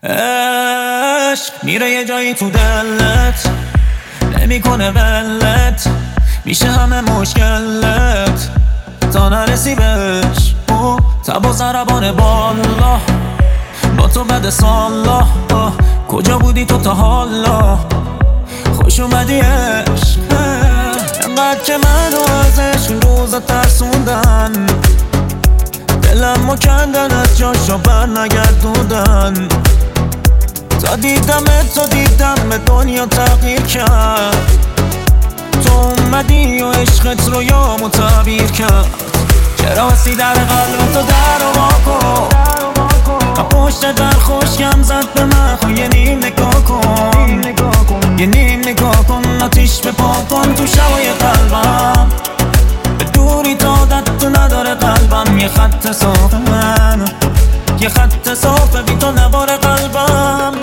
عشق میره یه جایی تو دلت، نمیکنه ولت، میشه همه مشکلت تا نرسی بهش. او تب و ضربان بالا با تو بعد سالا، کجا بودی تو تا حالا؟ خوش اومدی عشق، انقدر که منو ازش روزا ترسوندن، دلمو کندن از جاشو بر نگردوندن. تا دیدم به دنیا تغییر کرد، تو اومدی و عشقت رو یامو تعبیر کرد. چرا بسی در قلب تو در و واکن، پشت در خوشگم زد به من، خو یه نیم نگاه کن، یه نیم نگاه کن، آتیش به پا کن تو شبای قلبم. به دوری تا عادت تو نداره قلبم، یه خط صاف من، یه خط صاف بی تو نباره قلبم.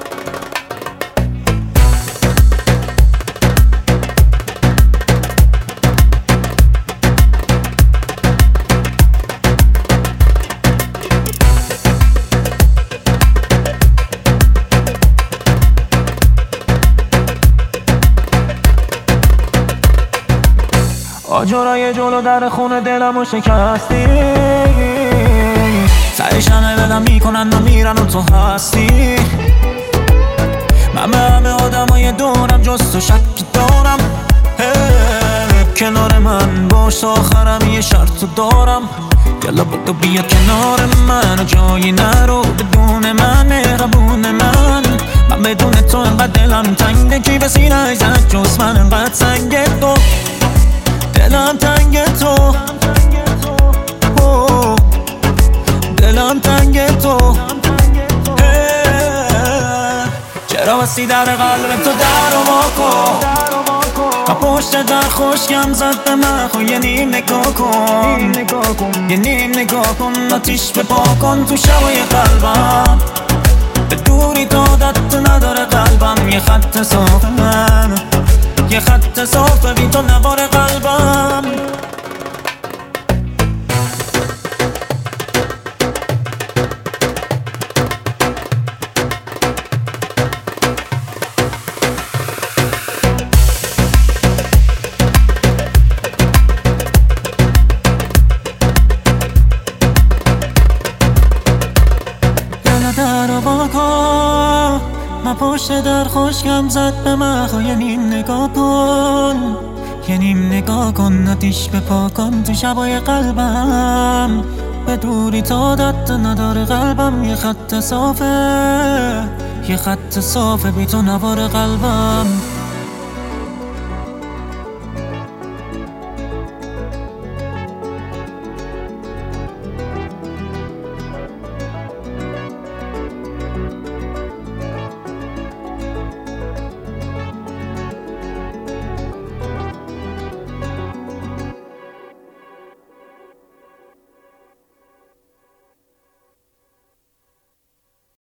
آجرای جلو در خونه دلمو شکستی، سرش همه بدم میکنن و میرن و تو هستی. من به همه آدمای دورم جز تو شکی دارم، کنار من باش آخرم یه شرط دارم. یلا بدو بیا کنار من و جایی نرو بدون من، مهربون من بدون تو انقدر دلم تنگه، کی به سینه زد جز من انقدر سنگ تو، دلم تنگ تو، دلم تنگ تو. چرا بسی در قلب تو در و واکن، پشت در خوشگم زد به من، خو یه نیم نگاه کن، یه نیم نگاه کن، آتیش به پا کن تو شبای قلبم. به دوری تا عادت نداره قلبم، یه خط صاف من، یه خط صاف بی تو نباره قلبم. در و باکن، من پشت در خوشگم زد به من، خو یه نیم نگاه کن، یه نیم نگاه کن، آتیش به پا کن تو شبای قلبم. به دوری تا عادت نداره قلبم، یه خط صافه، یه خط صافه بی تو نوار قلبم.